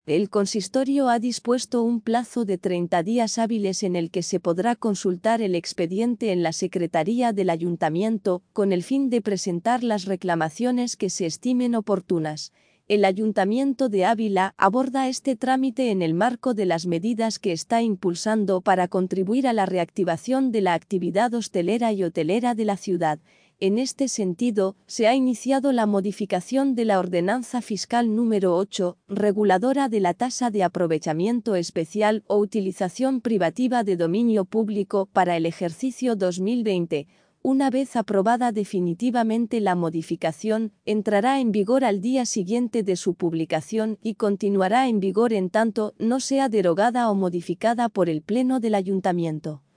El consistorio ha dispuesto un plazo de 30 días hábiles en el que se podrá consultar el expediente en la Secretaría del Ayuntamiento, con el fin de presentar las reclamaciones que se estimen oportunas. El Ayuntamiento de Ávila aborda este trámite en el marco de las medidas que está impulsando para contribuir a la reactivación de la actividad hostelera y hotelera de la ciudad. En este sentido, se ha iniciado la modificación de la Ordenanza Fiscal número 8, reguladora de la tasa de aprovechamiento especial o utilización privativa de dominio público para el ejercicio 2020. Una vez aprobada definitivamente la modificación, entrará en vigor al día siguiente de su publicación y continuará en vigor en tanto no sea derogada o modificada por el Pleno del Ayuntamiento.